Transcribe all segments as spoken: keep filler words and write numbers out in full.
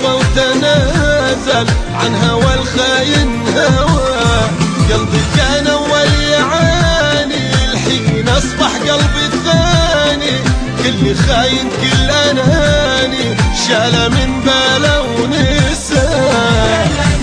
رضى وتنازل عن هوى الخاين هوى. قلبي كان اول يعاني الحين اصبح قلبي الثاني، كل خاين كل اناني شاله من باله ونساه.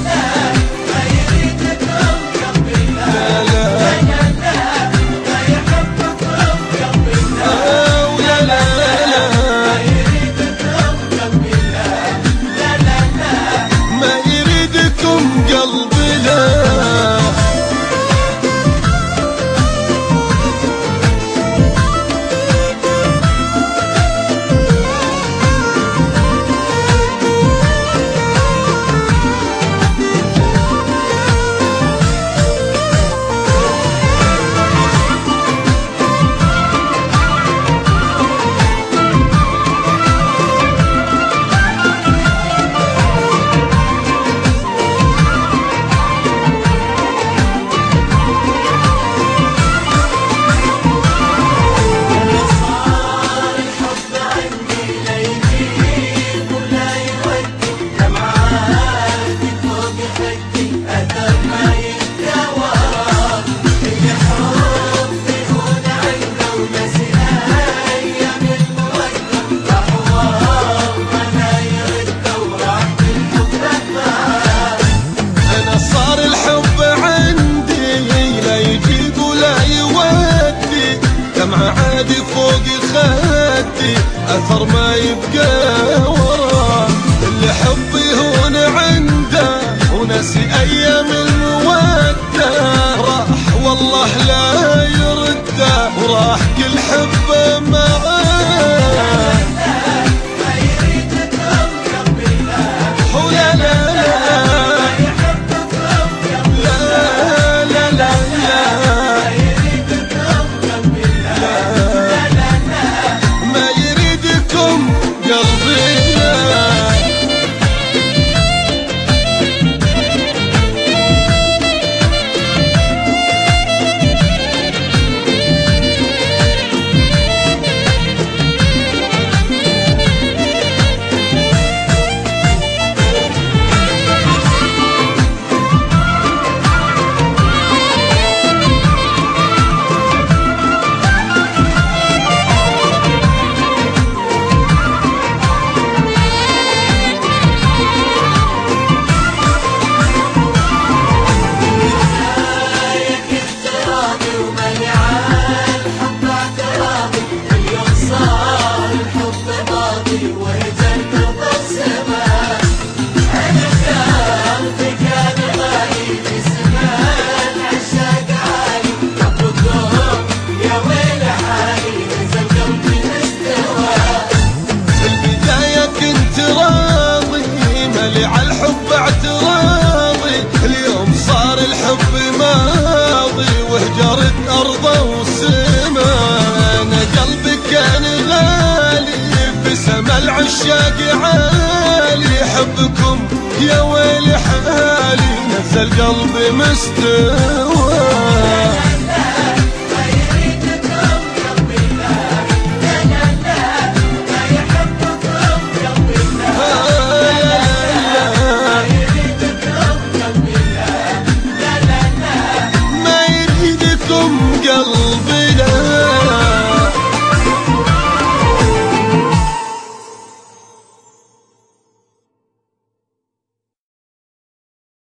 عادي فوق خدي أثر ما يبقى وراه، اللي حب يهون عنده ونسي أيام المودة، راح والله لا يرده وراح كل حبه معاه. عالحب اعتراضي اليوم صار الحب ماضي وهجرت أرضه وسما. أنا قلبي كان غالي في سما العشاق عالي، حبكم يا ويلي حالي نزل قلبي مستوى.